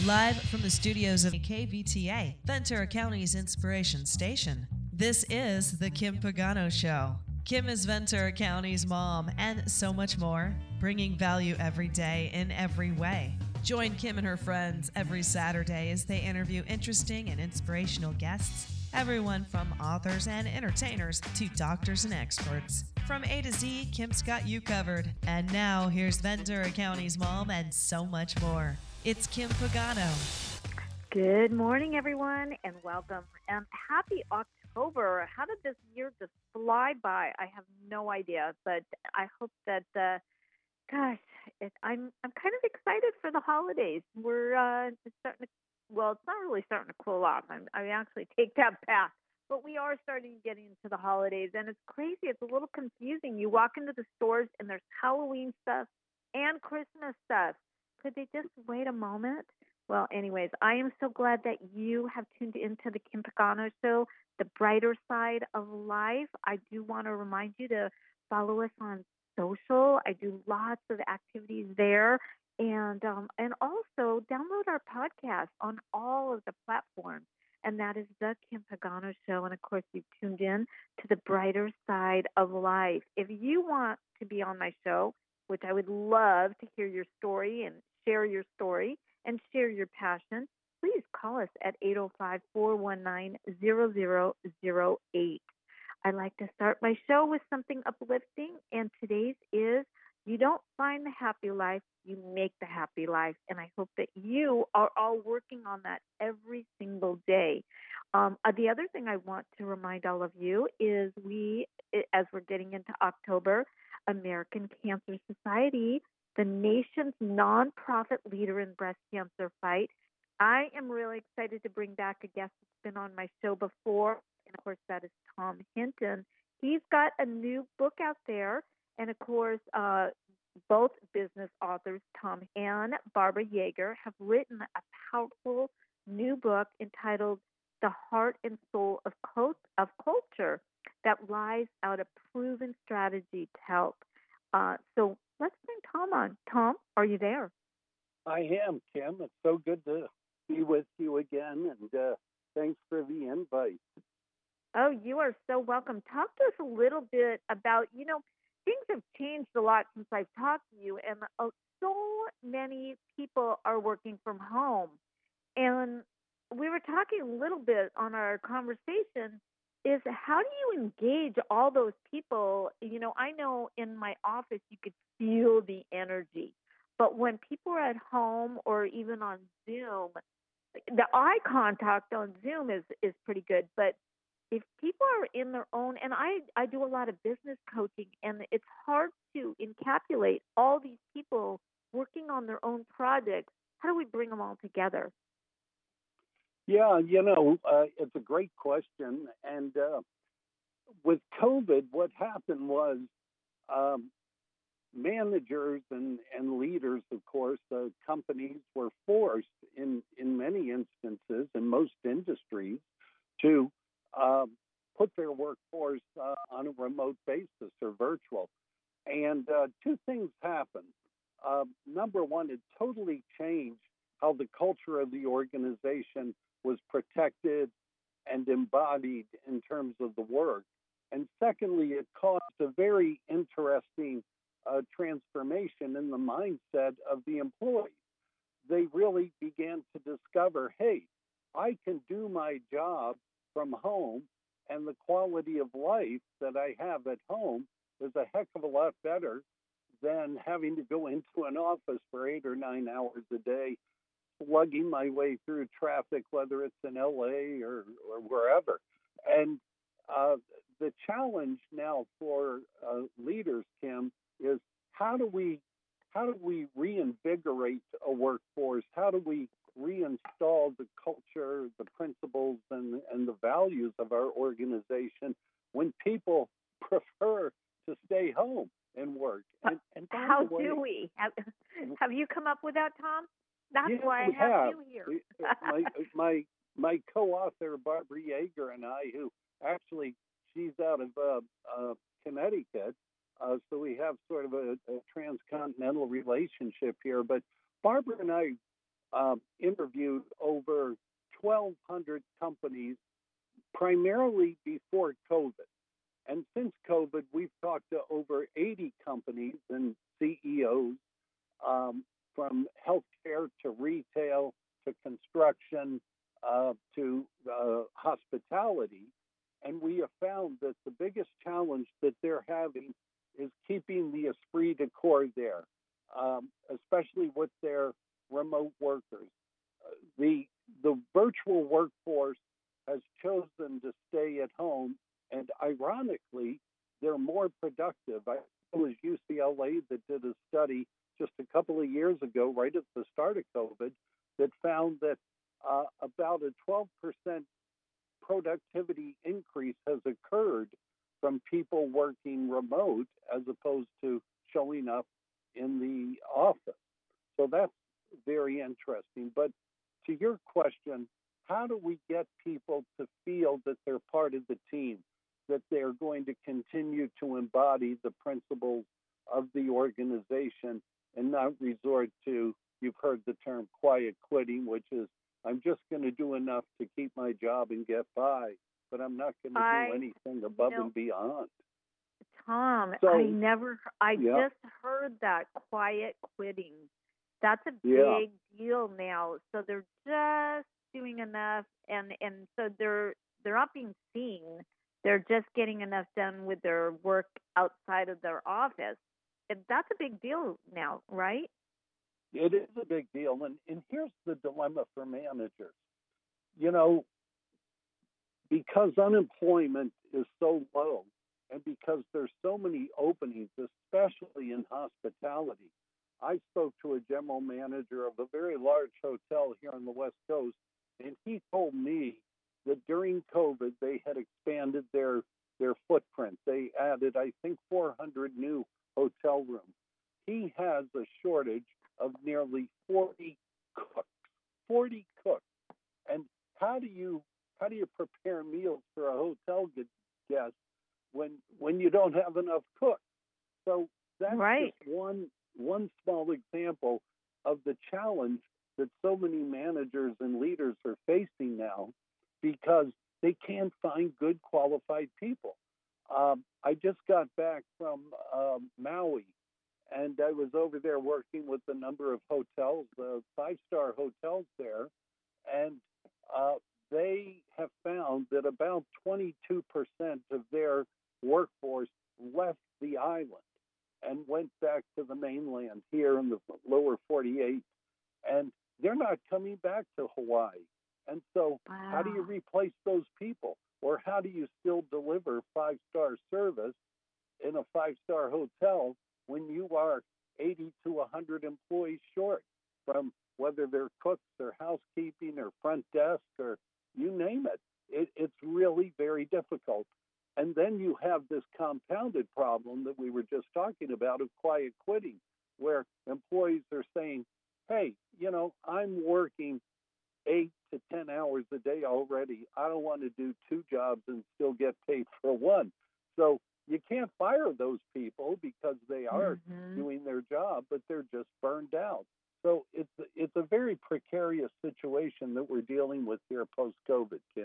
Live from the studios of KVTA, Ventura County's Inspiration Station, this is The Kim Pagano Show. Kim is Ventura County's mom and so much more, bringing value every day in every way. Join Kim and her friends every Saturday as they interview interesting and inspirational guests, everyone from authors and entertainers to doctors and experts. From A to Z, Kim's got you covered. And now, here's Ventura County's mom and so much more. It's Kim Pagano. Good morning, everyone, and welcome. And happy October. How did this year just fly by? I have no idea, but I hope that, I'm kind of excited for the holidays. We're starting to, well, it's not really starting to cool off. I actually take that back. But we are starting to get into the holidays, and it's crazy. It's a little confusing. You walk into the stores, and there's Halloween stuff and Christmas stuff. Could they just wait a moment? Well, anyways, I am so glad that you have tuned into the Kim Pagano Show, the brighter side of life. I do want to remind you to follow us on social. I do lots of activities there. And also download our podcast on all of the platforms. And that is the Kim Pagano Show. And, of course, you've tuned in to the brighter side of life. If you want to be on my show, which I would love to hear your story and share your story and share your passion, please call us at 805-419-0008. I like to start my show with something uplifting, and today's is you don't find the happy life, you make the happy life. And I hope that you are all working on that every single day. The other thing I want to remind all of you is as we're getting into October, American Cancer Society, the nation's nonprofit leader in breast cancer fight. I am really excited to bring back a guest that's been on my show before, and of course that is Tom Hinton. He's got a new book out there, and of course both business authors, Tom and Barbara Yeager, have written a powerful new book entitled The Heart and Soul of Culture that lies out a proven strategy to help. So let's bring Tom on. Tom, are you there? I am, Kim. It's so good to be with you again, and thanks for the invite. Oh, you are so welcome. Talk to us a little bit about, things have changed a lot since I've talked to you, and so many people are working from home. And we were talking a little bit on our conversation is how do you engage all those people? I know in my office you could feel the energy, but when people are at home or even on Zoom, the eye contact on Zoom is pretty good, but if people are in their own, and I do a lot of business coaching, and it's hard to encapsulate all these people working on their own projects. How do we bring them all together? Yeah, it's a great question. And with COVID, what happened was managers and leaders, of course, companies were forced in many instances, in most industries, to put their workforce on a remote basis or virtual. And two things happened. Number one, it totally changed how the culture of the organization was protected and embodied in terms of the work. And secondly, it caused a very interesting transformation in the mindset of the employees. They really began to discover, hey, I can do my job from home, and the quality of life that I have at home is a heck of a lot better than having to go into an office for 8 or 9 hours a day, slugging my way through traffic, whether it's in LA or wherever. And the challenge now for leaders, Kim, is how do we reinvigorate a workforce? How do we reinstall the culture, the principles, and the values of our organization when people prefer to stay home and work? And how do we? Have you come up with that, Tom? That's why I have you here. my co-author, Barbara Yeager, and I, who actually, she's out of Connecticut, so we have sort of a transcontinental relationship here. But Barbara and I interviewed over 1,200 companies, primarily before COVID. And since COVID, we've talked to over 80 companies and CEOs, from healthcare to retail to construction to hospitality. And we have found that the biggest challenge that they're having is keeping the esprit de corps there, especially with their remote workers. The virtual workforce has chosen to stay at home, and ironically, they're more productive. It was UCLA that did a study just a couple of years ago, right at the start of COVID, that found that about a 12% productivity increase has occurred from people working remote as opposed to showing up in the office. So that's very interesting. But to your question, how do we get people to feel that they're part of the team, that they're going to continue to embody the principles of the organization and not resort to, you've heard the term quiet quitting, which is, I'm just going to do enough to keep my job and get by, but I'm not going to do anything above and beyond. Tom, So, I just heard that quiet quitting. That's a big deal now. So they're just doing enough, and so they're not being seen. They're just getting enough done with their work outside of their office. And that's a big deal now, right? It is a big deal. And here's the dilemma for managers. Because unemployment is so low and because there's so many openings, especially in hospitality, I spoke to a general manager of a very large hotel here on the West Coast, and he told me that during COVID, they had expanded their footprint. They added, I think, 400 new hotel rooms. He has a shortage of nearly 40 cooks. 40 cooks. And how do you prepare meals for a hotel guest when you don't have enough cooks? So that's just one small example of the challenge that so many managers and leaders are facing now because they can't find good qualified people. I just got back from Maui, and I was over there working with a number of hotels, 5-star hotels there, and they have found that about 22% of their workforce left the island and went back to the mainland here in the lower 48, and they're not coming back to Hawaii. And so how do you replace those people? Or how do you still deliver 5-star service in a 5-star hotel when you are 80 to 100 employees short, from whether they're cooks or housekeeping or front desk or you name it? It's really very difficult. And then you have this compounded problem that we were just talking about of quiet quitting, where employees are saying, hey, I'm working 8 to 10 hours a day already. I don't want to do 2 jobs and still get paid for 1. So you can't fire those people because they are doing their job, but they're just burned out. So it's a very precarious situation that we're dealing with here post-COVID, Kim.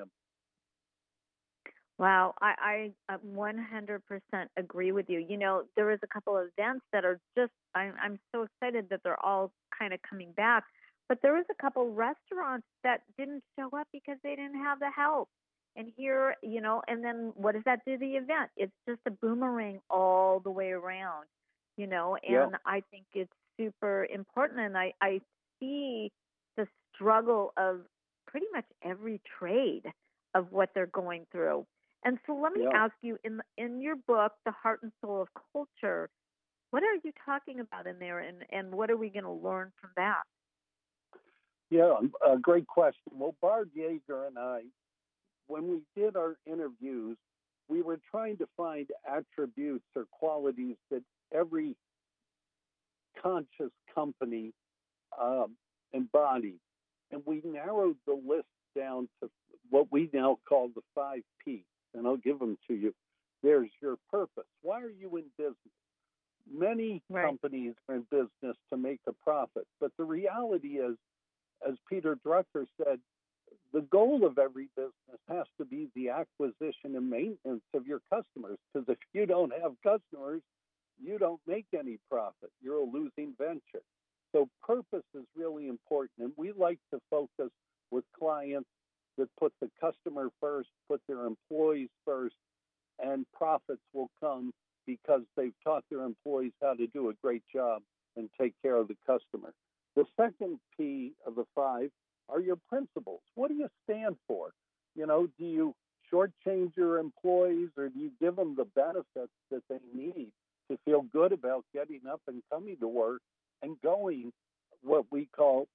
Wow, I 100% agree with you. There is a couple of events that are just, I'm so excited that they're all kind of coming back. But there was a couple restaurants that didn't show up because they didn't have the help. And here, and then what does that do to the event? It's just a boomerang all the way around, and I think it's super important. And I see the struggle of pretty much every trade of what they're going through. And so let me ask you, in your book, The Heart and Soul of Culture, what are you talking about in there, and what are we going to learn from that? Yeah, a great question. Well, Barb Yeager and I, when we did our interviews, we were trying to find attributes or qualities that every conscious company embodies. And we narrowed the list down to what we now call the 5 P's. And I'll give them to you. There's your purpose. Why are you in business? Many companies are in business to make a profit. But the reality is, as Peter Drucker said, the goal of every business has to be the acquisition and maintenance of your customers. Because if you don't have customers, you don't make any profit. You're a losing venture. So purpose is really important. And we like to focus with clients that put the customer first, put their employees first, and profits will come because they've taught their employees how to do a great job and take care of the customer. The second P of the 5 are your principles. What do you stand for? Do you shortchange your employees, or do you give them the benefits that they need to feel good about getting up and coming to work and going what we call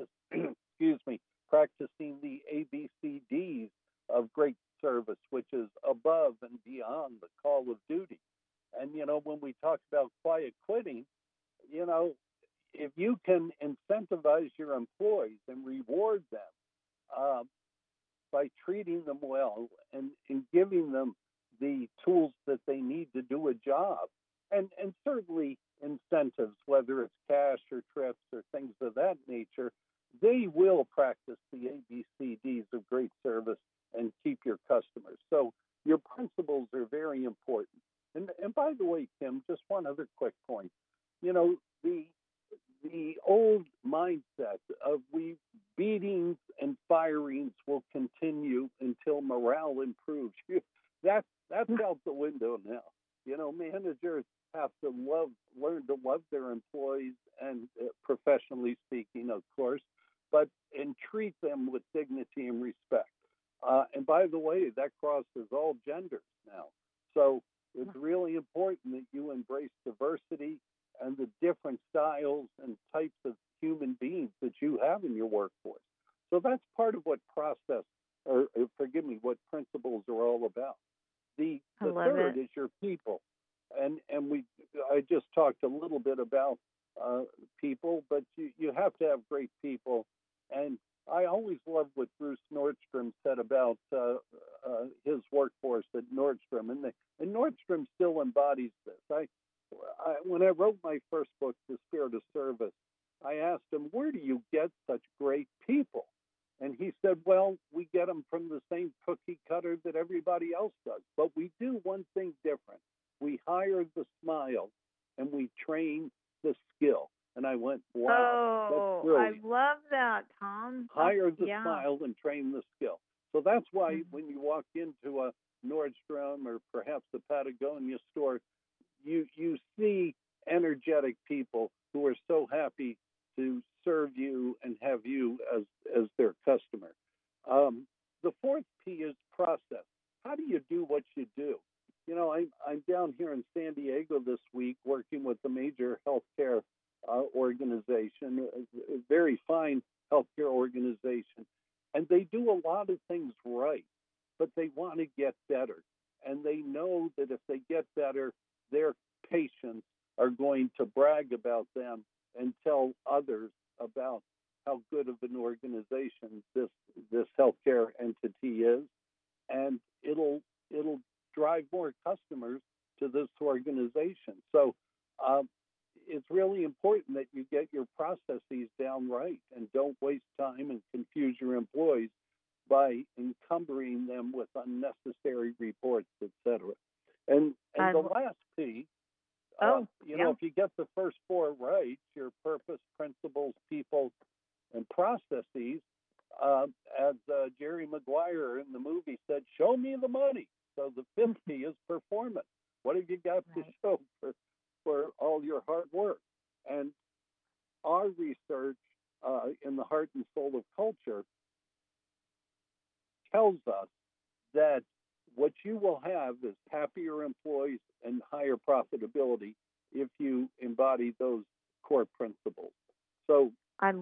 practicing the ABCDs of great service, which is above and beyond the call of duty. And, when we talk about quiet quitting, if you can incentivize your employees and reward them by treating them well and giving them the tools that they need to do a job, and certainly incentives, whether it's cash or trips or things of that nature, they will practice the ABCDs of great service and keep your customers. So your principles are very important. And by the way, Kim, just one other quick point. The old mindset of beatings and firings will continue until morale improves. That's out the window now. Managers have to learn to love their employees, and professionally speaking, of course, and treat them with dignity and respect. And by the way, that crosses all genders now. So it's really important that you embrace diversity and the different styles and types of human beings that you have in your workforce. So that's part of what what principles are all about. The third is your people. And I just talked a little bit about people, but you have to have great people. And I always loved what Bruce Nordstrom said about his workforce at Nordstrom, and Nordstrom still embodies this. When I wrote my first book, The Spirit of Service, I asked him, where do you get such great people? And he said, well, we get them from the same cookie cutter that everybody else does. But we do one thing different. We hire the smile and we train the skill. And I went, wow, that's brilliant. I love that, Tom. Hire the smile and train the skill. So that's why when you walk into a Nordstrom or perhaps a Patagonia store, you see energetic people who are so happy to serve you and have you as their customer. The fourth P is process. How do you do what you do? I'm down here in San Diego this week working with a major healthcare organization, a very fine healthcare organization, and they do a lot of things right, but they want to get better. And they know that if they get better, their patients are going to brag about them and tell others about how good of an organization this healthcare entity is, and it'll drive more customers to this organization. So it's really important that you get your processes down right and don't waste time and confuse your employees by encumbering them with unnecessary reports, etc. And the last P, if you get the first 4 right, your purpose, principles, people, and processes, as Jerry Maguire in the movie said, show me the money. So the 5th P is performance. What have you got to show for all your hard work? And our research in the heart and soul of culture tells us that what you will have is happier employees and higher profitability if you embody those core principles. So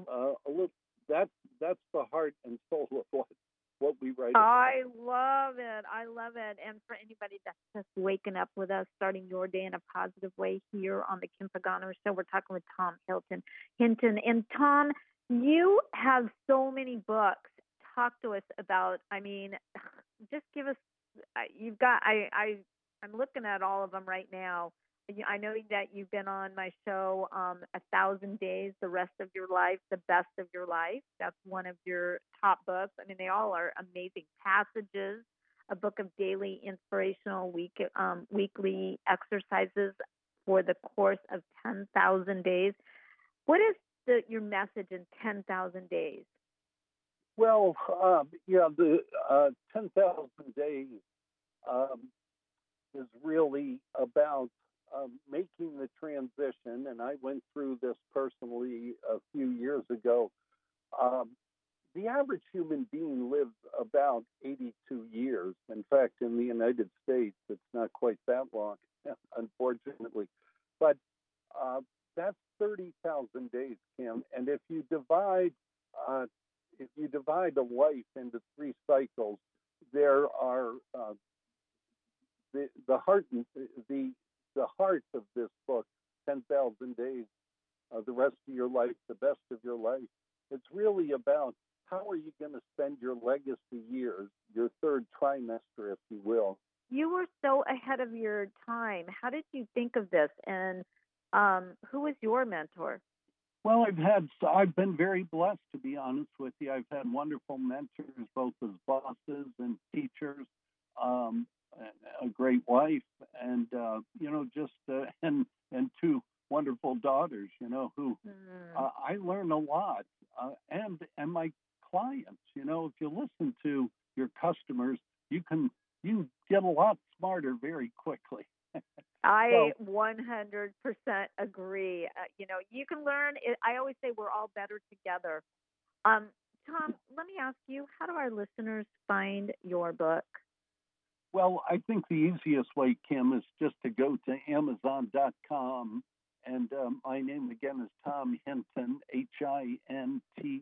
that's the heart and soul of what we write about. I love it. And for anybody that's just waking up with us, starting your day in a positive way here on the Kim Pagano Show, we're talking with Tom Hinton. And Tom, you have so many books. Talk to us about, just give us, I'm looking at all of them right now. I know that you've been on my show, 1,000 Days, The Rest of Your Life, The Best of Your Life. That's one of your top books. I mean, they all are amazing. Passages, a book of daily inspirational weekly exercises for the course of 10,000 days. What is your message in 10,000 days? Well, the 10,000 days is really about making the transition, and I went through this personally a few years ago. The average human being lives about 82 years. In fact, in the United States, it's not quite that long, unfortunately. But that's 30,000 days, Kim. And if you divide a life into 3 cycles, there are the heart of this book, 10,000 Days, The Rest of Your Life, The Best of Your Life. It's really about how are you going to spend your legacy years, your third trimester, if you will. You were so ahead of your time. How did you think of this? And who was your mentor? Well, I've been very blessed, to be honest with you. I've had wonderful mentors, both as bosses and teachers, a great wife, and and 2 wonderful daughters, who I learn a lot, and my clients. If you listen to your customers, you can get a lot smarter very quickly. I 100% agree. You can learn. I always say we're all better together. Tom, let me ask you, how do our listeners find your book? Well, I think the easiest way, Kim, is just to go to Amazon.com. And my name again is Tom Hinton, Hinton,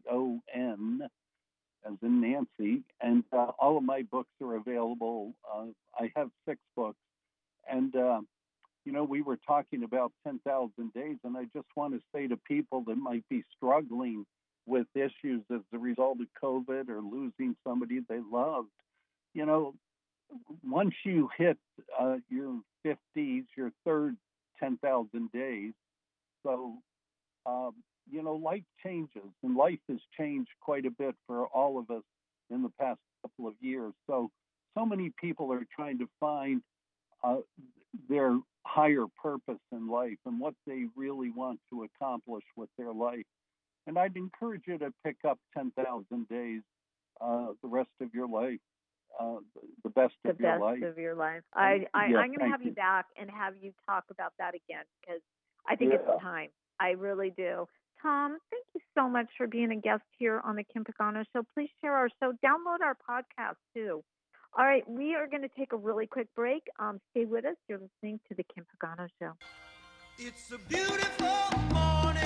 as in Nancy. And all of my books are available. I have 6 books. And we were talking about 10,000 days, and I just want to say to people that might be struggling with issues as a result of COVID or losing somebody they loved, once you hit your 50s, your third 10,000 days, so, life changes, and life has changed quite a bit for all of us in the past couple of years. So many people are trying to find their higher purpose in life and what they really want to accomplish with their life. And I'd encourage you to pick up 10,000 Days, The Rest of Your Life, The Best of Your Life. The Best of Your Life. I'm going to have you back and have you talk about that again, because I think it's time. I really do. Tom, thank you so much for being a guest here on the Kim Pagano Show. Please share our show. Download our podcast, too. All right, we are going to take a really quick break. Stay with us. You're listening to the Kim Pagano Show. It's a beautiful morning.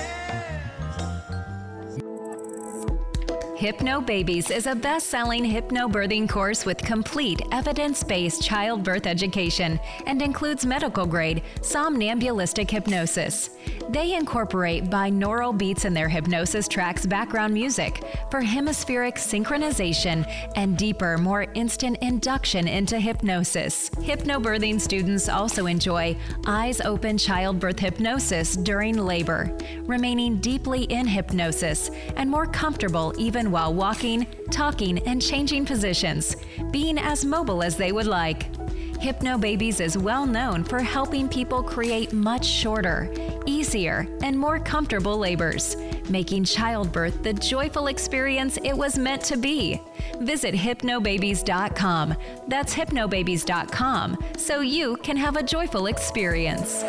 Hypnobabies is a best-selling hypnobirthing course with complete evidence-based childbirth education and includes medical-grade somnambulistic hypnosis. They incorporate binaural beats in their hypnosis tracks background music for hemispheric synchronization and deeper, more instant induction into hypnosis. Hypnobirthing students also enjoy eyes-open childbirth hypnosis during labor, remaining deeply in hypnosis and more comfortable even while walking, talking, and changing positions, being as mobile as they would like. Hypnobabies is well known for helping people create much shorter, easier, and more comfortable labors, making childbirth the joyful experience it was meant to be. Visit hypnobabies.com. That's hypnobabies.com, so you can have a joyful experience.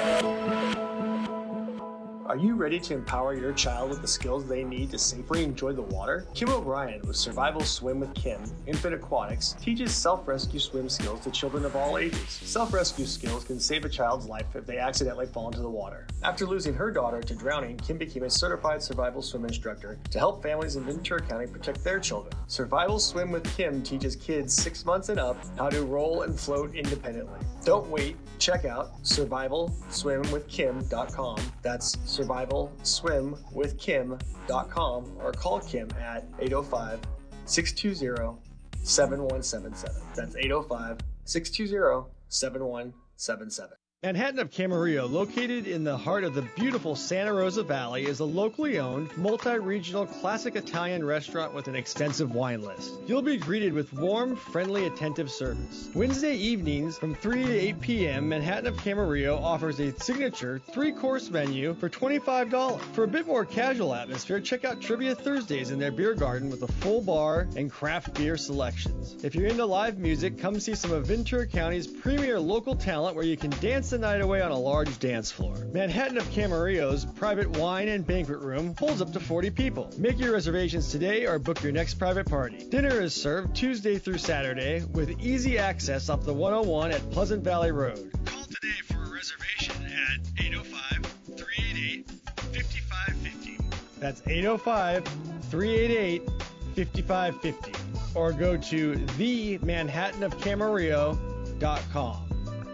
Are you ready to empower your child with the skills they need to safely enjoy the water? Kim O'Brien with Survival Swim with Kim, Infant Aquatics, teaches self-rescue swim skills to children of all ages. Self-rescue skills can save a child's life if they accidentally fall into the water. After losing her daughter to drowning, Kim became a certified survival swim instructor to help families in Ventura County protect their children. Survival Swim with Kim teaches kids 6 months and up how to roll and float independently. Don't wait. Check out survivalswimwithkim.com. That's survivalswimwithkim.com, or call Kim at 805-620-7177. That's 805-620-7177. Manhattan of Camarillo, located in the heart of the beautiful Santa Rosa Valley, is a locally owned, multi-regional classic Italian restaurant with an extensive wine list. You'll be greeted with warm, friendly, attentive service. Wednesday evenings from 3 to 8 p.m., Manhattan of Camarillo offers a signature 3-course menu for $25. For a bit more casual atmosphere, check out Trivia Thursdays in their beer garden with a full bar and craft beer selections. If you're into live music, come see some of Ventura County's premier local talent where you can dance the night away on a large dance floor. Manhattan of Camarillo's private wine and banquet room holds up to 40 people. Make your reservations today or book your next private party. Dinner is served Tuesday through Saturday with easy access up the 101 at Pleasant Valley Road. Call today for a reservation at 805-388-5550. That's 805-388-5550. Or go to themanhattanofcamarillo.com.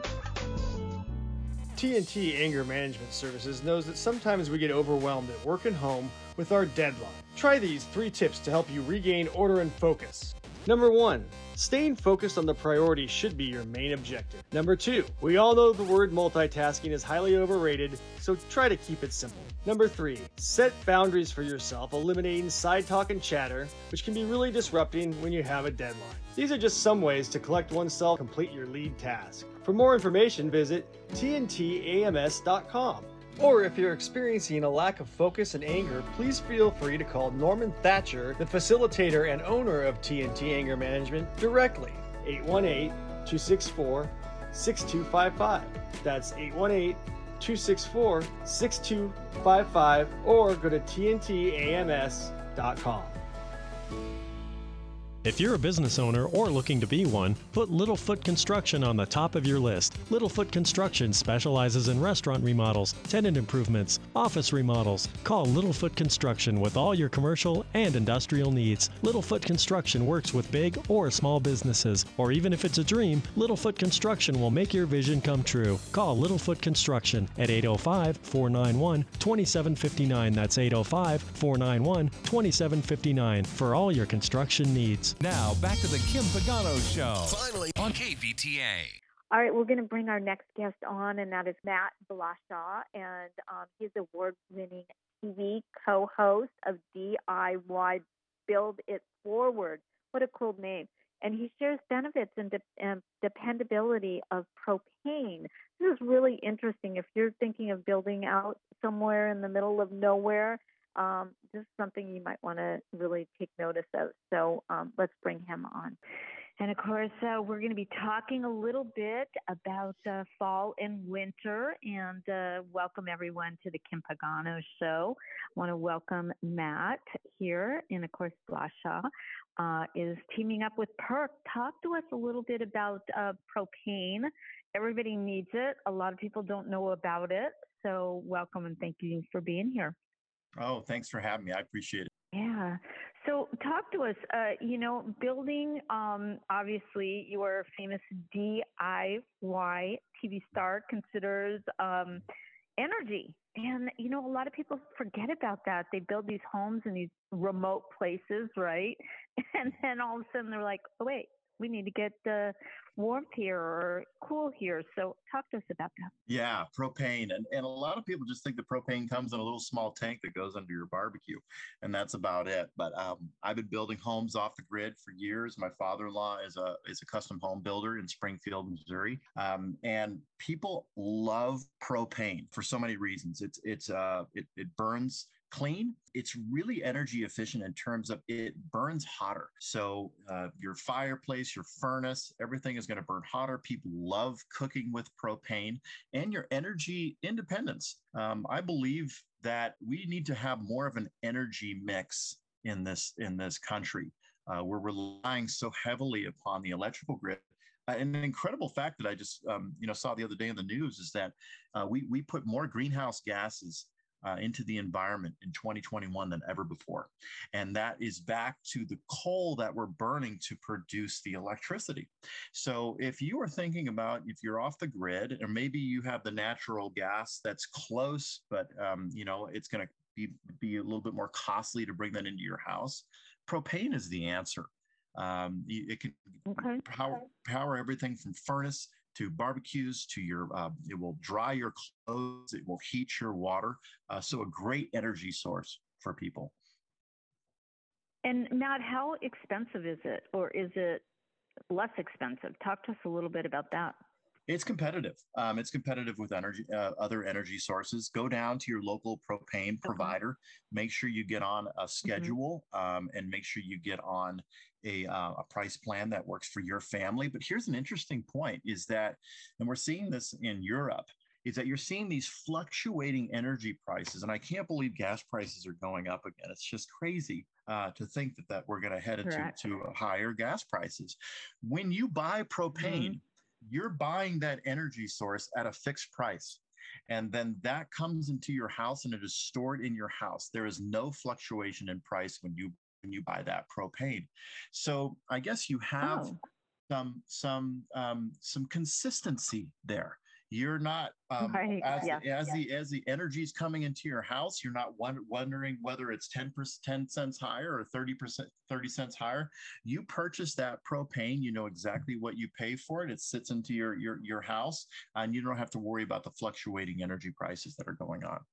TNT Anger Management Services knows that sometimes we get overwhelmed at work and home with our deadline. Try these 3 tips to help you regain order and focus. Number 1, staying focused on the priority should be your main objective. Number 2, we all know the word multitasking is highly overrated, so try to keep it simple. Number 3, set boundaries for yourself, eliminating side talk and chatter, which can be really disrupting when you have a deadline. These are just some ways to collect oneself, complete your lead task. For more information, visit tntams.com. Or if you're experiencing a lack of focus and anger, please feel free to call Norman Thatcher, the facilitator and owner of TNT Anger Management, directly. 818-264-6255. That's 818-264-6255, or go to tntams.com. If you're a business owner or looking to be one, put Littlefoot Construction on the top of your list. Littlefoot Construction specializes in restaurant remodels, tenant improvements, office remodels. Call Littlefoot Construction with all your commercial and industrial needs. Littlefoot Construction works with big or small businesses, or even if it's a dream, Littlefoot Construction will make your vision come true. Call Littlefoot Construction at 805-491-2759. That's 805-491-2759 for all your construction needs. Now, back to the Kim Pagano Show. Finally on KVTA. All right, we're going to bring our next guest on, and that is Matt Blashaw, and he's award-winning TV co-host of DIY Build It Forward. What a cool name. And he shares benefits and dependability of propane. This is really interesting. If you're thinking of building out somewhere in the middle of nowhere, this is something you might want to really take notice of. So let's bring him on. And of course, we're going to be talking a little bit about fall and winter, and welcome everyone to the Kim Pagano Show. I want to welcome Matt here, and of course, Blashaw is teaming up with PERC. Talk to us a little bit about propane. Everybody needs it. A lot of people don't know about it. So welcome and thank you for being here. Oh, thanks for having me. I appreciate it. Yeah. So talk to us, building, obviously you are a famous DIY TV star, considers energy. And, a lot of people forget about that. They build these homes in these remote places, right? And then all of a sudden they're like, oh, wait, we need to get warmth here or cool here. So talk to us about that. Yeah, propane. And a lot of people just think the propane comes in a little small tank that goes under your barbecue, and that's about it. But I've been building homes off the grid for years. My father-in-law is a custom home builder in Springfield, Missouri. And people love propane for so many reasons. It burns clean. It's really energy efficient in terms of it burns hotter. So your fireplace, your furnace, everything is going to burn hotter. People love cooking with propane, and your energy independence. I believe that we need to have more of an energy mix in this country. We're relying so heavily upon the electrical grid. And an incredible fact that I just saw the other day in the news is that we put more greenhouse gases into the environment in 2021 than ever before. And that is back to the coal that we're burning to produce the electricity. So if you are thinking about, if you're off the grid, or maybe you have the natural gas that's close, but it's going to be a little bit more costly to bring that into your house, propane is the answer. It can power everything from furnace to barbecues, to your, it will dry your clothes, it will heat your water. So a great energy source for people. And Matt, how expensive is it, or is it less expensive? Talk to us a little bit about that. It's competitive. It's competitive with energy, other energy sources. Go down to your local propane provider. Make sure you get on a schedule, and make sure you get on a price plan that works for your family. But here's an interesting point: is that, and we're seeing this in Europe, is that you're seeing these fluctuating energy prices, and I can't believe gas prices are going up again. It's just crazy to think that we're going to head into higher gas prices. When you buy propane, you're buying that energy source at a fixed price. And then that comes into your house and it is stored in your house. There is no fluctuation in price when you buy that propane. So I guess you have some consistency there. You're not as the energy is coming into your house, you're not wondering whether it's 10 cents higher or 30 cents higher. You purchase that propane, you know exactly what you pay for it. It sits into your house, and you don't have to worry about the fluctuating energy prices that are going on.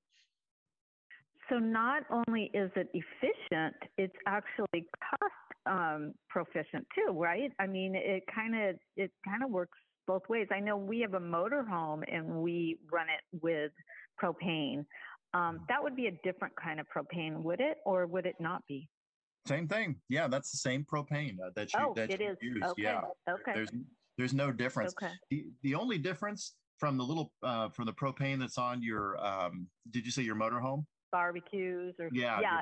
So not only is it efficient, it's actually cost proficient too, right? I mean, it kind of works both ways. I know we have a motorhome and we run it with propane. That would be a different kind of propane, would it, or would it not be? Same thing. Yeah, that's the same propane that you use. Okay. Yeah. Okay. There's no difference. Okay. The only difference from the from the propane that's on your did you say your motorhome? Barbecues or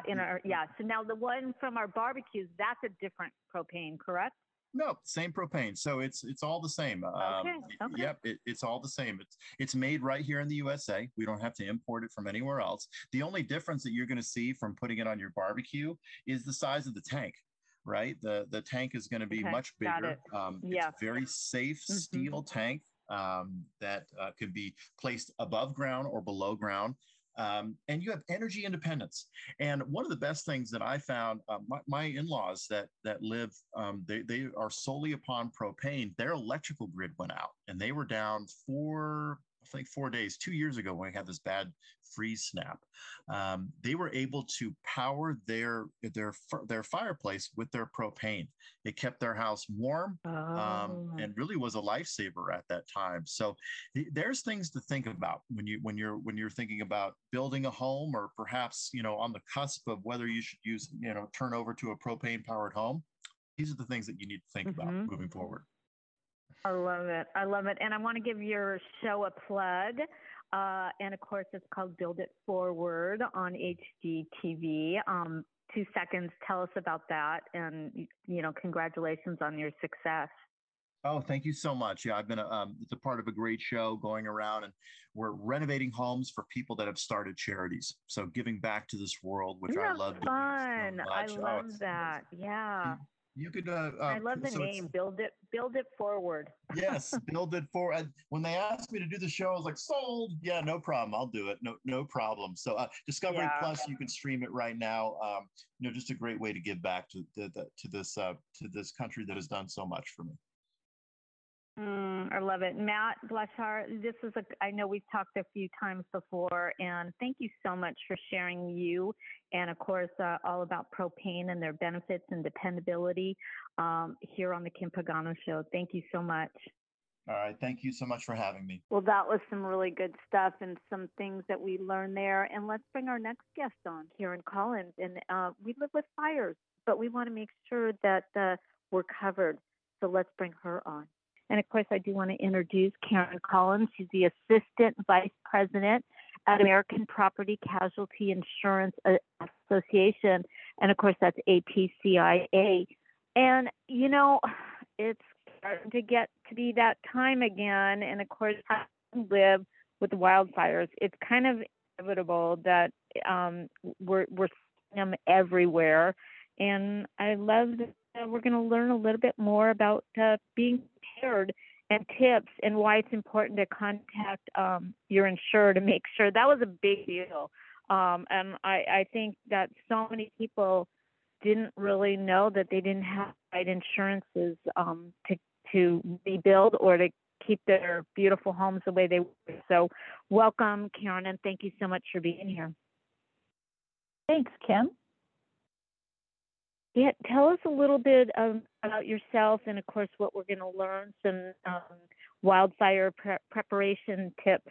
So now the one from our barbecues, that's a different propane, correct? No, same propane. So it's all the same. Okay. Yep, it's all the same. It's made right here in the USA. We don't have to import it from anywhere else. The only difference that you're going to see from putting it on your barbecue is the size of the tank, right? The tank is going to be much bigger. It's a very safe steel tank that could be placed above ground or below ground. And you have energy independence. And one of the best things that I found, my in-laws that live, they are solely upon propane. Their electrical grid went out, and they were down for 4 days, 2 years ago when we had this bad freeze snap. They were able to power their fireplace with their propane. It kept their house warm, and really was a lifesaver at that time. So there's things to think about when you're thinking about building a home, or perhaps on the cusp of whether you should turn over to a propane powered home. These are the things that you need to think about moving forward. I love it. I love it. And I want to give your show a plug. And of course, it's called Build It Forward on HGTV. 2 seconds. Tell us about that. And, congratulations on your success. Oh, thank you so much. Yeah, I've been it's a part of a great show going around, and we're renovating homes for people that have started charities. So giving back to this world, which I love doing so much. I love that. Yeah. You could. I love the name. Build it forward. Yes, Build It Forward. When they asked me to do the show, I was like, sold. Yeah, no problem. I'll do it. No problem. So Discovery Plus, you can stream it right now. Just a great way to give back to this country that has done so much for me. I love it. Matt Blechar, I know we've talked a few times before, and thank you so much for sharing you and, of course, all about propane and their benefits and dependability here on the Kim Pagano Show. Thank you so much. All right. Thank you so much for having me. Well, that was some really good stuff and some things that we learned there. And let's bring our next guest on, Karen Collins. And we live with fires, but we want to make sure that we're covered. So let's bring her on. And, of course, I do want to introduce Karen Collins. She's the Assistant Vice President at American Property Casualty Insurance Association. And, of course, that's APCIA. And, it's starting to get to be that time again. And, of course, I live with the wildfires. It's kind of inevitable that we're seeing them everywhere. And I love that we're going to learn a little bit more about being prepared and tips and why it's important to contact your insurer to make sure. That was a big deal. And I think that so many people didn't really know that they didn't have the right insurances to rebuild or to keep their beautiful homes the way they were. So welcome, Karen, and thank you so much for being here. Thanks, Kim. Yeah, tell us a little bit about yourself and, of course, what we're going to learn, some wildfire preparation tips.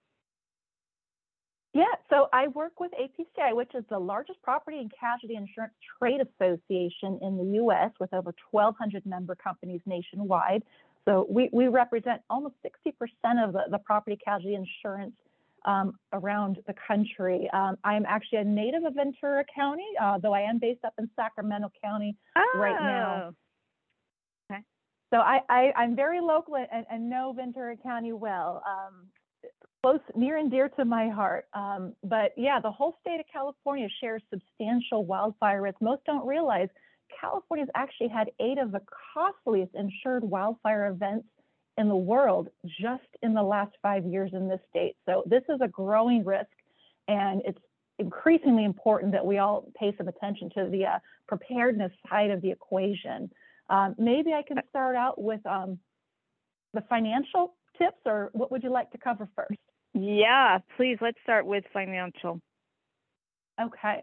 Yeah, so I work with APCI, which is the largest property and casualty insurance trade association in the U.S. with over 1,200 member companies nationwide. So we represent almost 60% of the property casualty insurance around the country. I am actually a native of Ventura County, though I am based up in Sacramento County right now. Okay. So I'm very local and know Ventura County well. Close, near and dear to my heart. But yeah, the whole state of California shares substantial wildfire risk. Most don't realize California's actually had 8 of the costliest insured wildfire events in the world just in the last 5 years in this state. So this is a growing risk, and it's increasingly important that we all pay some attention to the preparedness side of the equation. Maybe I can start out with the financial tips, or what would you like to cover first? Yeah, please, let's start with financial. Okay.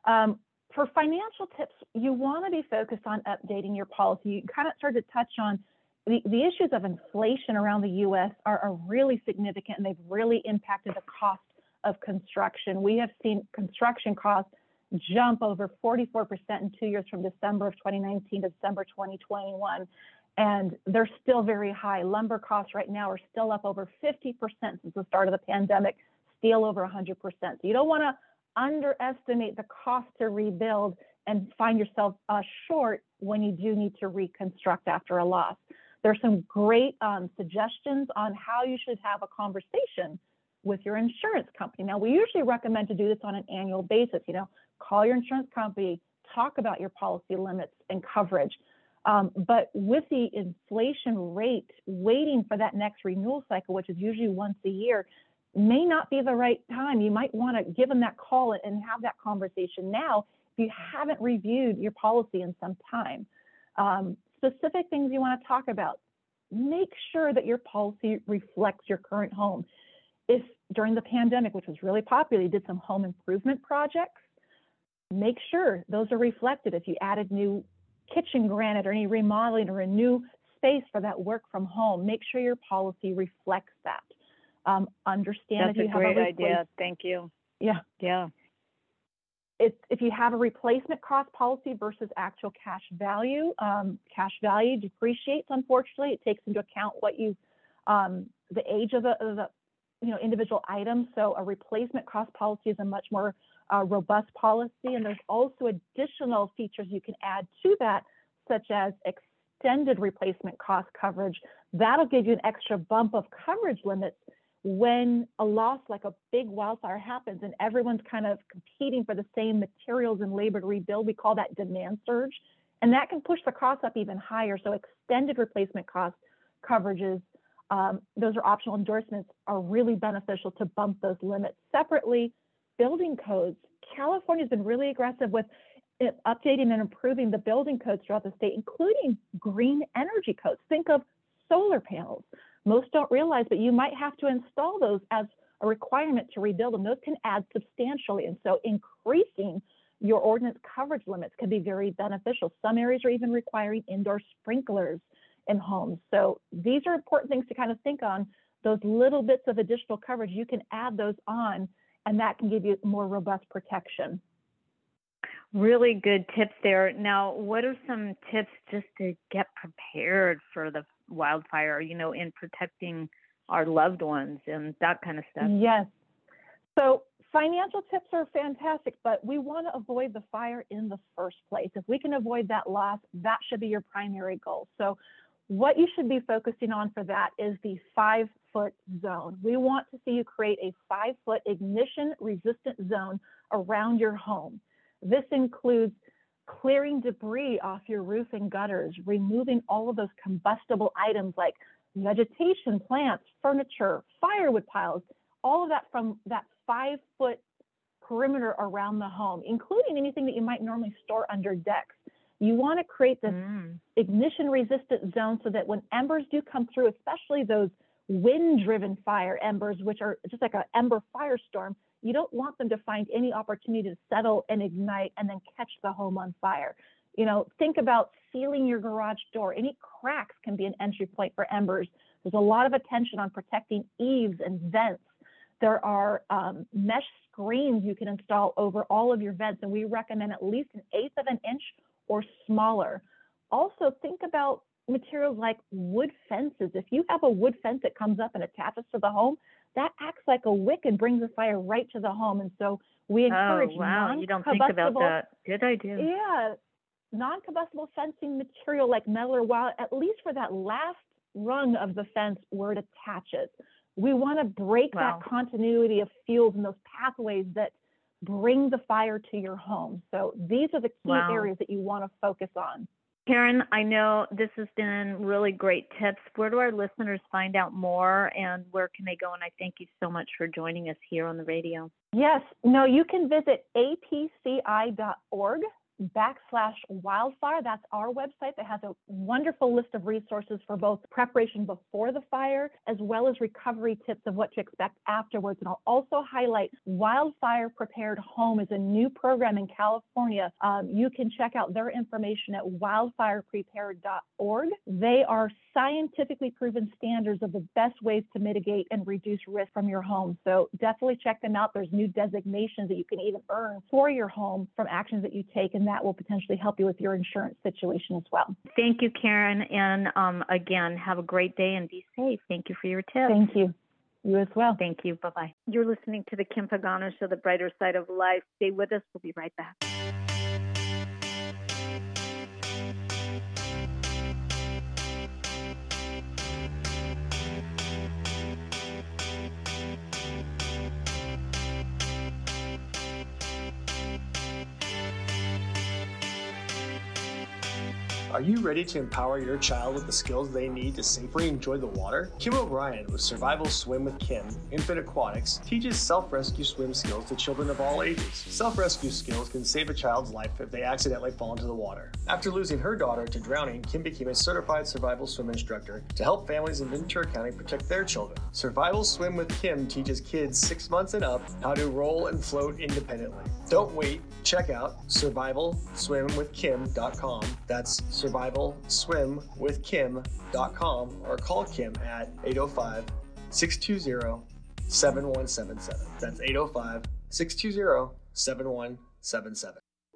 For financial tips, you want to be focused on updating your policy. You kind of started to touch on the issues of inflation around the U.S. are really significant, and they've really impacted the cost of construction. We have seen construction costs jump over 44% in 2 years, from December of 2019 to December 2021. And they're still very high. Lumber costs right now are still up over 50% since the start of the pandemic, steel over 100%. So you don't want to underestimate the cost to rebuild and find yourself short when you do need to reconstruct after a loss. There's some great suggestions on how you should have a conversation with your insurance company. Now, we usually recommend to do this on an annual basis. Call your insurance company, talk about your policy limits and coverage. But with the inflation rate, waiting for that next renewal cycle, which is usually once a year, may not be the right time. You might want to give them that call and have that conversation now if you haven't reviewed your policy in some time. Specific things you want to talk about. Make sure that your policy reflects your current home. If during the pandemic, which was really popular, you did some home improvement projects, make sure those are reflected. If you added new kitchen granite or any remodeling or a new space for that work from home, make sure your policy reflects that. Understand That's if you have a great idea. Thank you. Yeah. If you have a replacement cost policy versus actual cash value depreciates. Unfortunately, it takes into account what the age of the individual items. So a replacement cost policy is a much more robust policy, and there's also additional features you can add to that, such as extended replacement cost coverage. That'll give you an extra bump of coverage limits when a loss like a big wildfire happens and everyone's kind of competing for the same materials and labor to rebuild. We call that demand surge, and that can push the cost up even higher. So extended replacement cost coverages, those are optional endorsements, are really beneficial to bump those limits. Separately, building codes. California's been really aggressive with updating and improving the building codes throughout the state, including green energy codes. Think of solar panels. Most don't realize, but you might have to install those as a requirement to rebuild them. Those can add substantially. And so increasing your ordinance coverage limits can be very beneficial. Some areas are even requiring indoor sprinklers in homes. So these are important things to kind of think on. Those little bits of additional coverage, you can add those on, and that can give you more robust protection. Really good tips there. Now, what are some tips just to get prepared for the wildfire, in protecting our loved ones and that kind of stuff? Yes. So financial tips are fantastic, but we want to avoid the fire in the first place. If we can avoid that loss, that should be your primary goal. So what you should be focusing on for that is the 5-foot zone. We want to see you create a 5-foot ignition resistant zone around your home. This includes clearing debris off your roof and gutters, removing all of those combustible items like vegetation, plants, furniture, firewood piles, all of that from that 5-foot perimeter around the home, including anything that you might normally store under decks. You want to create this ignition resistant zone so that when embers do come through, especially those wind-driven fire embers, which are just like an ember firestorm, you don't want them to find any opportunity to settle and ignite and then catch the home on fire. You know, think about sealing your garage door. Any cracks can be an entry point for embers. There's a lot of attention on protecting eaves and vents. There are mesh screens you can install over all of your vents, and we recommend at least 1/8 of an inch or smaller. Also, think about materials like wood fences. If you have a wood fence that comes up and attaches to the home, that acts like a wick and brings the fire right to the home. And so we encourage you don't think about that. Good idea. Yeah, non-combustible fencing material like metal or wire, at least for that last rung of the fence where it attaches. We want to break that continuity of fuels and those pathways that bring the fire to your home. So these are the key areas that you want to focus on. Karen, I know this has been really great tips. Where do our listeners find out more, and where can they go? And I thank you so much for joining us here on the radio. Yes, no, you can visit apci.org/wildfire. That's our website that has a wonderful list of resources for both preparation before the fire as well as recovery tips of what to expect afterwards. And I'll also highlight Wildfire Prepared Home is a new program in California. You can check out their information at wildfireprepared.org. They are scientifically proven standards of the best ways to mitigate and reduce risk from your home. So definitely check them out. There's new designations that you can even earn for your home from actions that you take, and that will potentially help you with your insurance situation as well. Thank you, Karen. And again, have a great day and be safe. Thank you for your tips. Thank you. You as well. Thank you. Bye-bye. You're listening to the Kim Pagano Show, The Brighter Side of Life. Stay with us. We'll be right back. Are you ready to empower your child with the skills they need to safely enjoy the water? Kim O'Brien with Survival Swim with Kim, Infant Aquatics, teaches self-rescue swim skills to children of all ages. Self-rescue skills can save a child's life if they accidentally fall into the water. After losing her daughter to drowning, Kim became a certified survival swim instructor to help families in Ventura County protect their children. Survival Swim with Kim teaches kids 6 months and up how to roll and float independently. Don't wait. Check out survivalswimwithkim.com. That's survivalswimwithkim.com, or call Kim at 805-620-7177. That's 805-620-7177.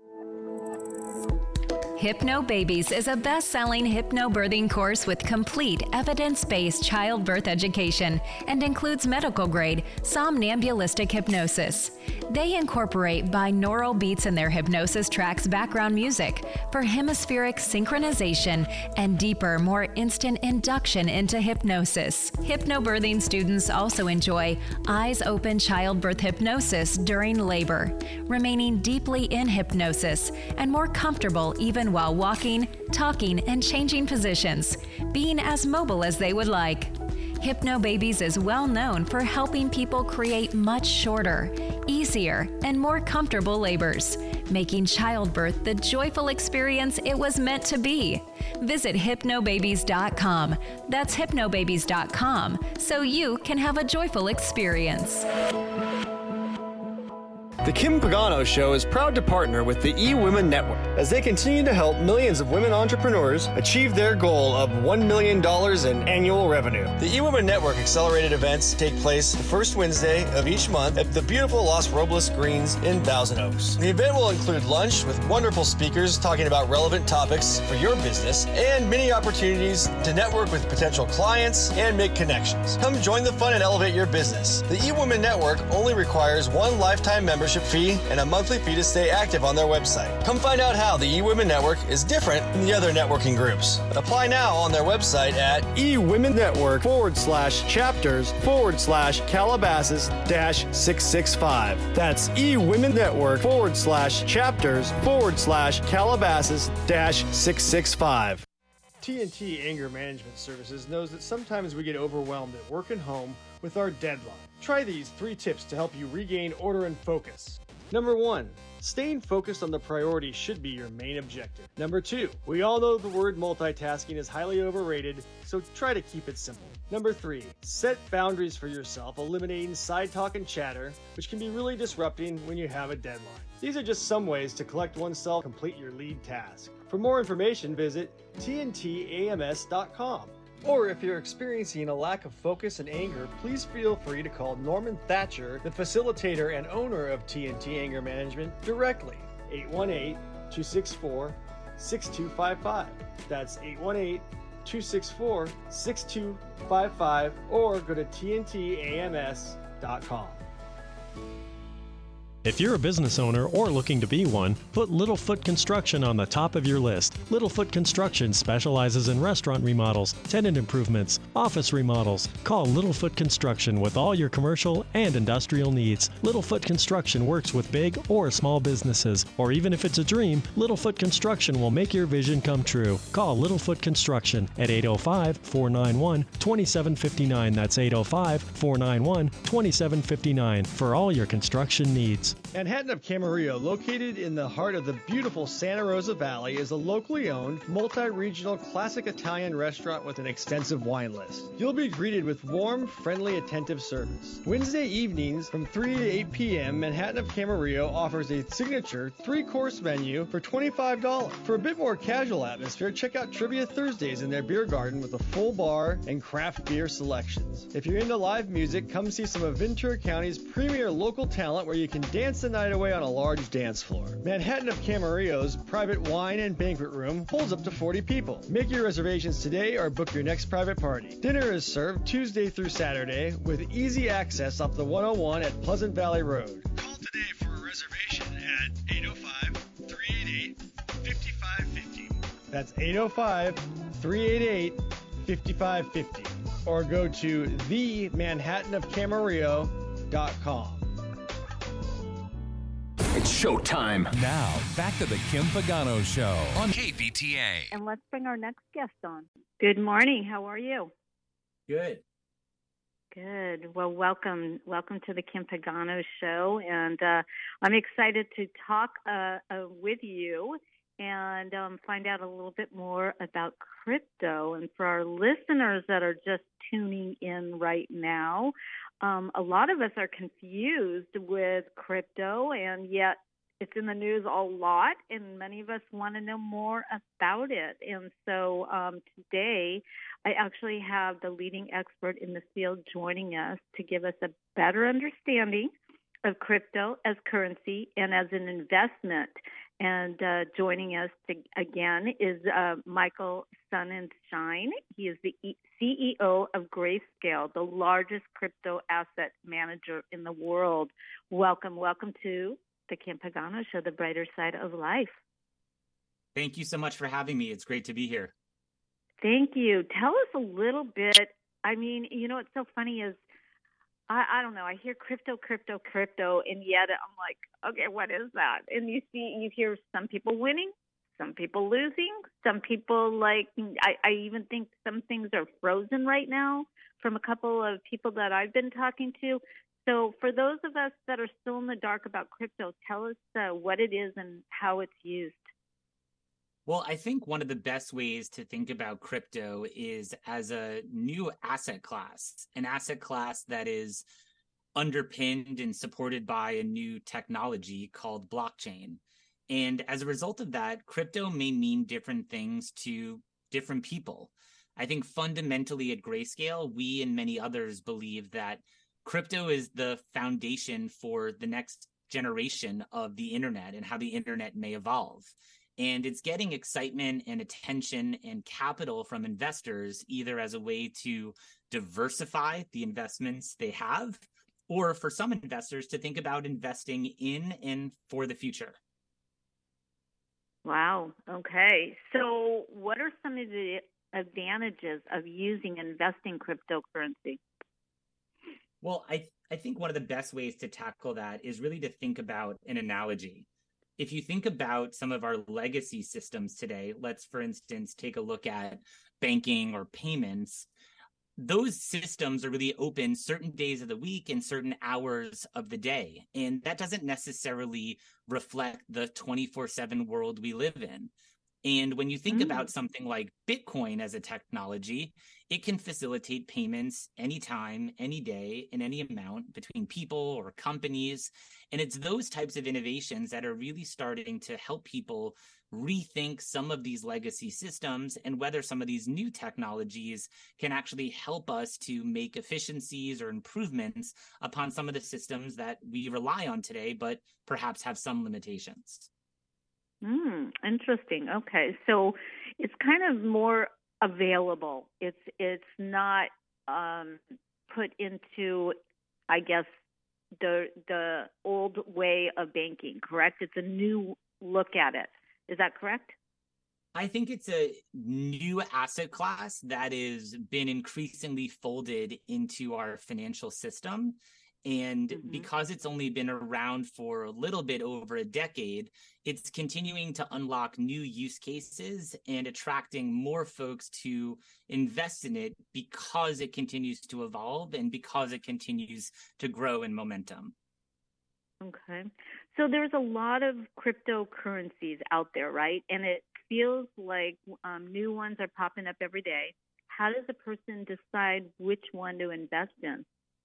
Hypno Babies is a best-selling hypnobirthing course with complete evidence-based childbirth education and includes medical-grade somnambulistic hypnosis. They incorporate binaural beats in their hypnosis tracks background music for hemispheric synchronization and deeper, more instant induction into hypnosis. Hypnobirthing students also enjoy eyes-open childbirth hypnosis during labor, remaining deeply in hypnosis and more comfortable even while walking, talking, and changing positions, being as mobile as they would like. Hypno Babies is well known for helping people create much shorter, easier, and more comfortable labors, making childbirth the joyful experience it was meant to be. Visit hypnobabies.com. That's hypnobabies.com, so you can have a joyful experience. The Kim Pagano Show is proud to partner with the eWomen Network as they continue to help millions of women entrepreneurs achieve their goal of $1 million in annual revenue. The eWomen Network accelerated events take place the first Wednesday of each month at the beautiful Los Robles Greens in Thousand Oaks. The event will include lunch with wonderful speakers talking about relevant topics for your business and many opportunities to network with potential clients and make connections. Come join the fun and elevate your business. The eWomen Network only requires one lifetime membership fee and a monthly fee to stay active on their website. Come find out how the eWomen Network is different than the other networking groups. Apply now on their website at eWomenNetwork/chapters/Calabasas-665. That's eWomenNetwork/chapters/Calabasas-665. TNT Anger Management Services knows that sometimes we get overwhelmed at work and home with our deadline. Try these 3 tips to help you regain order and focus. Number 1, staying focused on the priority should be your main objective. Number 2, we all know the word multitasking is highly overrated, so try to keep it simple. Number 3, set boundaries for yourself, eliminating side talk and chatter, which can be really disrupting when you have a deadline. These are just some ways to collect oneself, complete your lead task. For more information, visit tntams.com. Or if you're experiencing a lack of focus and anger, please feel free to call Norman Thatcher, the facilitator and owner of TNT Anger Management, directly. 818-264-6255. That's 818-264-6255, or go to tntams.com. If you're a business owner or looking to be one, put Littlefoot Construction on the top of your list. Littlefoot Construction specializes in restaurant remodels, tenant improvements, office remodels. Call Littlefoot Construction with all your commercial and industrial needs. Littlefoot Construction works with big or small businesses, or even if it's a dream, Littlefoot Construction will make your vision come true. Call Littlefoot Construction at 805-491-2759. That's 805-491-2759 for all your construction needs. Manhattan of Camarillo, located in the heart of the beautiful Santa Rosa Valley, is a locally owned, multi-regional classic Italian restaurant with an extensive wine list. You'll be greeted with warm, friendly, attentive service. Wednesday evenings from 3 to 8 p.m., Manhattan of Camarillo offers a signature 3-course menu for $25. For a bit more casual atmosphere, check out Trivia Thursdays in their beer garden with a full bar and craft beer selections. If you're into live music, come see some of Ventura County's premier local talent where you can dance the night away on a large dance floor. Manhattan of Camarillo's private wine and banquet room holds up to 40 people. Make your reservations today or book your next private party. Dinner is served Tuesday through Saturday with easy access up the 101 at Pleasant Valley Road. Call today for a reservation at 805-388-5550. That's 805-388-5550. Or go to themanhattanofcamarillo.com. It's showtime. Now, back to the Kim Pagano Show on KVTA. And let's bring our next guest on. Good morning. How are you? Good. Good. Well, welcome to the Kim Pagano Show. And I'm excited to talk with you and find out a little bit more about crypto. And for our listeners that are just tuning in right now, a lot of us are confused with crypto, and yet it's in the news a lot, and many of us want to know more about it. And so today I actually have the leading expert in the field joining us to give us a better understanding of crypto as currency and as an investment. And joining us again is Michael Sonnenschein. He is the CEO of Grayscale, the largest crypto asset manager in the world. Welcome to the Kim Pagano Show, the brighter side of life. Thank you so much for having me. It's great to be here. Thank you. Tell us a little bit. I mean, you know, what's so funny is, I don't know, I hear crypto, and yet I'm like, okay, what is that? And you hear some people winning, some people losing, some people I even think some things are frozen right now from a couple of people that I've been talking to. So for those of us that are still in the dark about crypto, tell us what it is and how it's used. Well, I think one of the best ways to think about crypto is as a new asset class, an asset class that is underpinned and supported by a new technology called blockchain. And as a result of that, crypto may mean different things to different people. I think fundamentally at Grayscale, we and many others believe that crypto is the foundation for the next generation of the internet and how the internet may evolve. And it's getting excitement and attention and capital from investors, either as a way to diversify the investments they have, or for some investors to think about investing in and for the future. Wow. Okay. So what are some of the advantages of using investing cryptocurrency? Well, I think one of the best ways to tackle that is really to think about an analogy. If you think about some of our legacy systems today, let's, for instance, take a look at banking or payments. those systems are really open certain days of the week and certain hours of the day. And that doesn't necessarily reflect the 24/7 world we live in. And when you think about something like Bitcoin as a technology, it can facilitate payments anytime, any day, in any amount between people or companies. And it's those types of innovations that are really starting to help people rethink some of these legacy systems and whether some of these new technologies can actually help us to make efficiencies or improvements upon some of the systems that we rely on today, but perhaps have some limitations. Interesting. Okay, so it's kind of more available. It's not put into, I guess, the old way of banking. Correct? It's a new look at it. Is that correct? I think it's a new asset class that has been increasingly folded into our financial system. And because it's only been around for a little bit over a decade, it's continuing to unlock new use cases and attracting more folks to invest in it because it continues to evolve and because it continues to grow in momentum. Okay. So there's a lot of cryptocurrencies out there, right? And it feels like new ones are popping up every day. How does a person decide which one to invest in?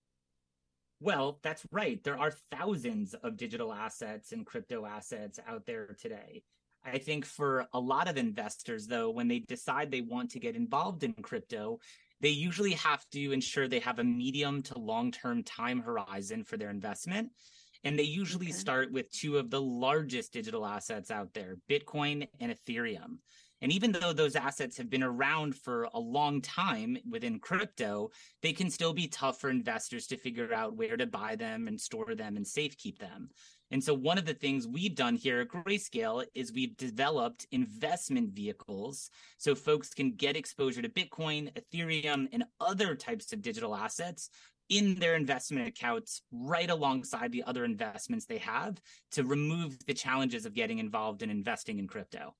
Well, that's right. There are thousands of digital assets and crypto assets out there today. I think for a lot of investors, though, when they decide they want to get involved in crypto, they usually have to ensure they have a medium to long-term time horizon for their investment. And they usually start with two of the largest digital assets out there, Bitcoin and Ethereum. And even though those assets have been around for a long time within crypto, they can still be tough for investors to figure out where to buy them and store them and safekeep them. And so one of the things we've done here at Grayscale is we've developed investment vehicles so folks can get exposure to Bitcoin, Ethereum, and other types of digital assets in their investment accounts right alongside the other investments they have to remove the challenges of getting involved in investing in crypto.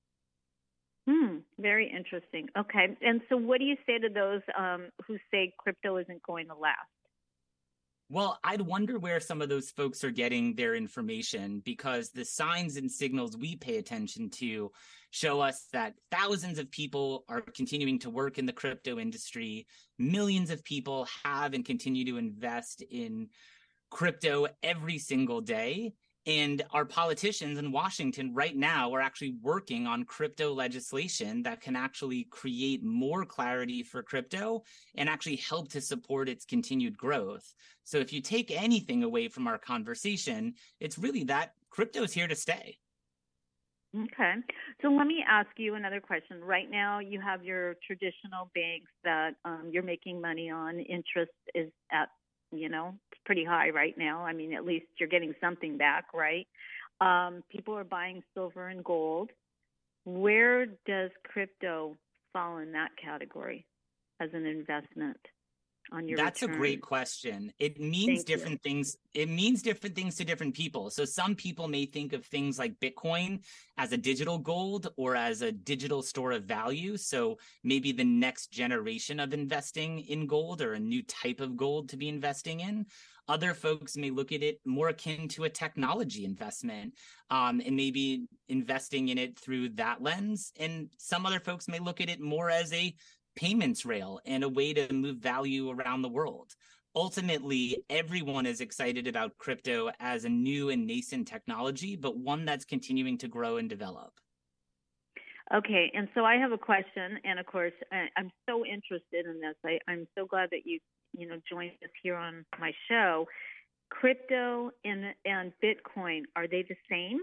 Very interesting. Okay. And so what do you say to those who say crypto isn't going to last? Well, I'd wonder where some of those folks are getting their information, because the signs and signals we pay attention to show us that thousands of people are continuing to work in the crypto industry. Millions of people have and continue to invest in crypto every single day. And our politicians in Washington right now are actually working on crypto legislation that can actually create more clarity for crypto and actually help to support its continued growth. So if you take anything away from our conversation, it's really that crypto is here to stay. Okay. So let me ask you another question. Right now, you have your traditional banks that you're making money on. Interest is at it's pretty high right now. I mean, at least you're getting something back, right? People are buying silver and gold. Where does crypto fall in that category as an investment on your That's return? A great question. It means different things. It means different things to different people. So some people may think of things like Bitcoin as a digital gold or as a digital store of value. So maybe the next generation of investing in gold or a new type of gold to be investing in. Other folks may look at it more akin to a technology investment and maybe investing in it through that lens. And some other folks may look at it more as a payments rail and a way to move value around the world. Ultimately, everyone is excited about crypto as a new and nascent technology, but one that's continuing to grow and develop. Okay, and so I have a question, and of course, I'm so interested in this. I'm so glad that you joined us here on my show. Crypto and Bitcoin, are they the same?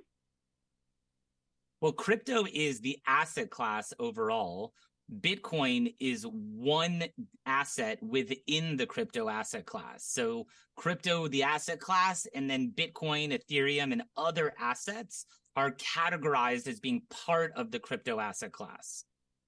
Well, crypto is the asset class overall. Bitcoin is one asset within the crypto asset class. So crypto, the asset class, and then Bitcoin, Ethereum, and other assets are categorized as being part of the crypto asset class.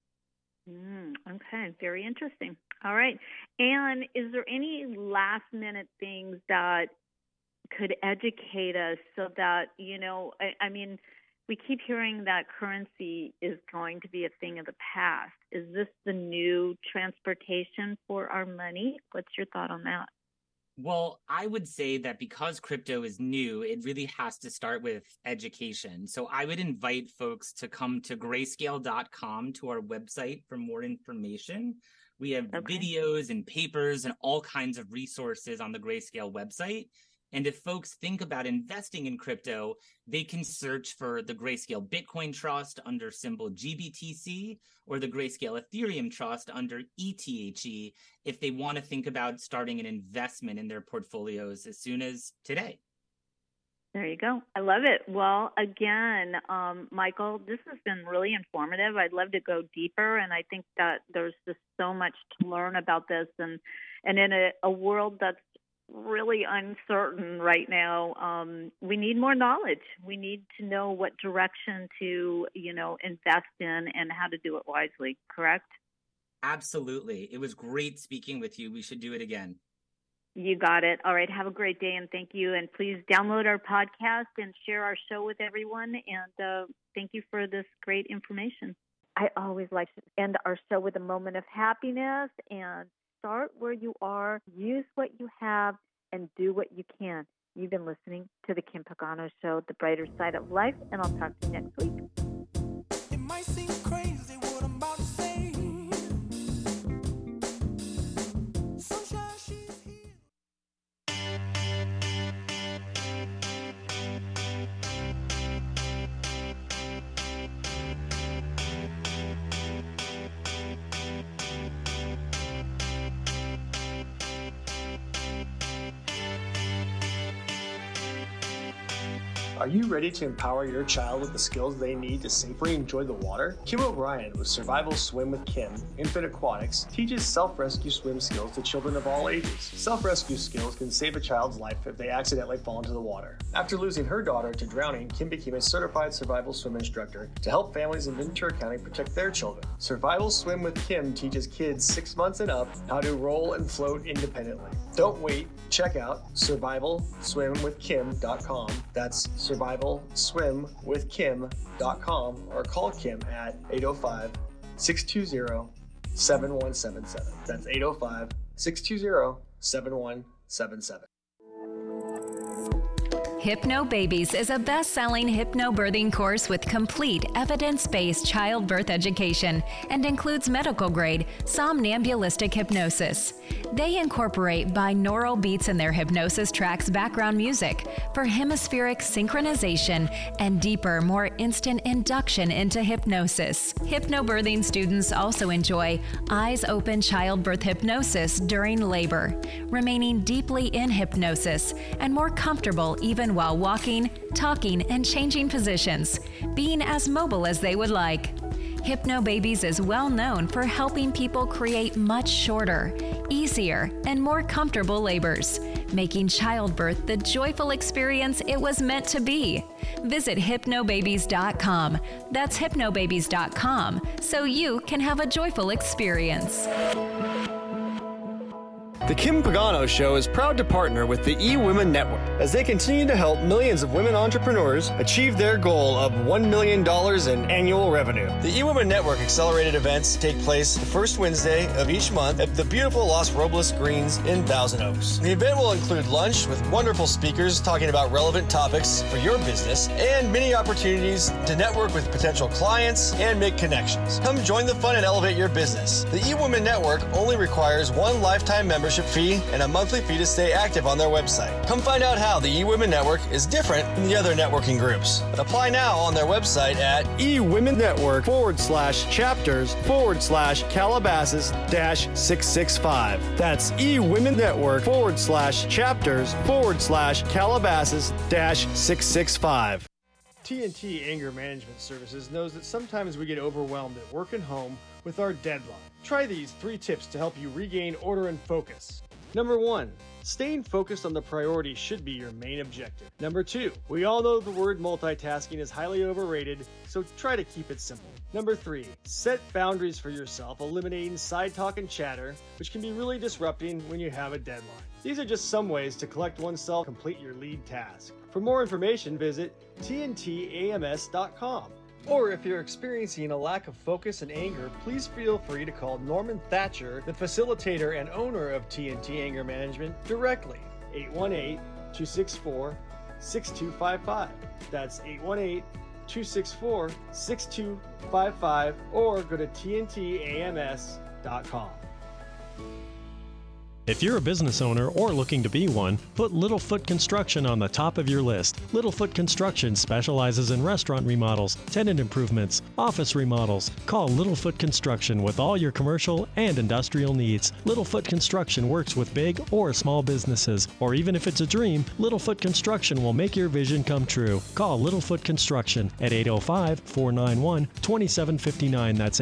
Okay, very interesting. All right. And is there any last minute things that could educate us so that, I mean, we keep hearing that currency is going to be a thing of the past. Is this the new transportation for our money? What's your thought on that? Well, I would say that because crypto is new, it really has to start with education. So I would invite folks to come to grayscale.com, to our website, for more information. We have videos and papers and all kinds of resources on the Grayscale website. And if folks think about investing in crypto, they can search for the Grayscale Bitcoin Trust under symbol GBTC, or the Grayscale Ethereum Trust under ETHE, if they want to think about starting an investment in their portfolios as soon as today. There you go. I love it. Well, again, Michael, this has been really informative. I'd love to go deeper, and I think that there's just so much to learn about this. And in a world that's really uncertain right now, we need more knowledge. We need to know what direction to, invest in and how to do it wisely, correct? Absolutely. It was great speaking with you. We should do it again. You got it. All right. Have a great day, and thank you. And please download our podcast and share our show with everyone. And thank you for this great information. I always like to end our show with a moment of happiness, and start where you are, use what you have, and do what you can. You've been listening to The Kim Pagano Show, The Brighter Side of Life, and I'll talk to you next week. It might seem crazy what I'm about to say. Sunshine, she's here. Are you ready to empower your child with the skills they need to safely enjoy the water? Kim O'Brien with Survival Swim with Kim, Infant Aquatics, teaches self-rescue swim skills to children of all ages. Self-rescue skills can save a child's life if they accidentally fall into the water. After losing her daughter to drowning, Kim became a certified survival swim instructor to help families in Ventura County protect their children. Survival Swim with Kim teaches kids 6 months and up how to roll and float independently. Don't wait. Check out survivalswimwithkim.com. That's survivalswimwithkim.com, or call Kim at 805-620-7177. That's 805-620-7177. Hypno Babies is a best-selling hypnobirthing course with complete evidence-based childbirth education and includes medical-grade somnambulistic hypnosis. They incorporate binaural beats in their hypnosis tracks background music for hemispheric synchronization and deeper, more instant induction into hypnosis. Hypnobirthing students also enjoy eyes-open childbirth hypnosis during labor, remaining deeply in hypnosis and more comfortable even while walking, talking, and changing positions, being as mobile as they would like. Hypno Babies is well known for helping people create much shorter, easier, and more comfortable labors, making childbirth the joyful experience it was meant to be. Visit hypnobabies.com. That's hypnobabies.com, so you can have a joyful experience. The Kim Pagano Show is proud to partner with the eWomen Network as they continue to help millions of women entrepreneurs achieve their goal of $1 million in annual revenue. The eWomen Network accelerated events take place the first Wednesday of each month at the beautiful Los Robles Greens in Thousand Oaks. The event will include lunch with wonderful speakers talking about relevant topics for your business and many opportunities to network with potential clients and make connections. Come join the fun and elevate your business. The eWomen Network only requires one lifetime membership fee and a monthly fee to stay active on their website. Come find out how the eWomen Network is different from the other networking groups. Apply now on their website at eWomenNetwork/chapters/Calabasas-665. That's eWomenNetwork/chapters/Calabasas-665. TNT Anger Management Services knows that sometimes we get overwhelmed at work and home with our deadline. Try these 3 tips to help you regain order and focus. Number 1, Staying focused on the priority should be your main objective. Number 2, we all know the word multitasking is highly overrated, so try to keep it simple. Number 3, set boundaries for yourself, eliminating side talk and chatter, which can be really disrupting when you have a deadline. These are just some ways to collect oneself, complete your lead task. For more information, visit tntams.com. Or if you're experiencing a lack of focus and anger, please feel free to call Norman Thatcher, the facilitator and owner of TNT Anger Management, directly. 818-264-6255. That's 818-264-6255, or go to tntams.com. If you're a business owner or looking to be one, put Littlefoot Construction on the top of your list. Littlefoot Construction specializes in restaurant remodels, tenant improvements, office remodels. Call Littlefoot Construction with all your commercial and industrial needs. Littlefoot Construction works with big or small businesses, or even if it's a dream, Littlefoot Construction will make your vision come true. Call Littlefoot Construction at 805-491-2759. That's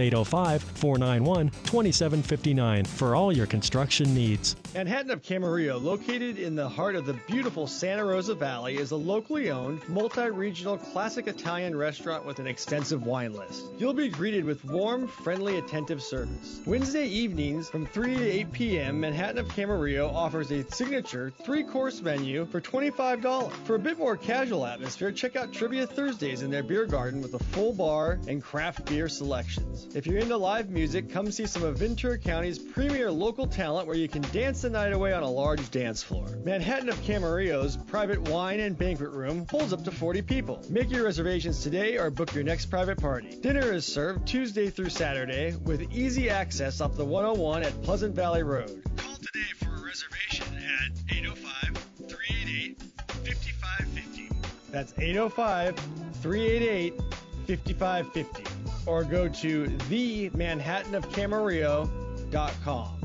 805-491-2759 for all your construction needs. Manhattan of Camarillo, located in the heart of the beautiful Santa Rosa Valley, is a locally owned, multi-regional classic Italian restaurant with an extensive wine list. You'll be greeted with warm, friendly, attentive service. Wednesday evenings from 3 to 8 p.m., Manhattan of Camarillo offers a signature 3-course menu for $25. For a bit more casual atmosphere, check out Trivia Thursdays in their beer garden with a full bar and craft beer selections. If you're into live music, come see some of Ventura County's premier local talent where you can dance the night away on a large dance floor. Manhattan of Camarillo's private wine and banquet room holds up to 40 people. Make your reservations today or book your next private party. Dinner is served Tuesday through Saturday with easy access up the 101 at Pleasant Valley Road. Call today for a reservation at 805-388-5550. That's 805-388-5550. Or go to themanhattanofcamarillo.com.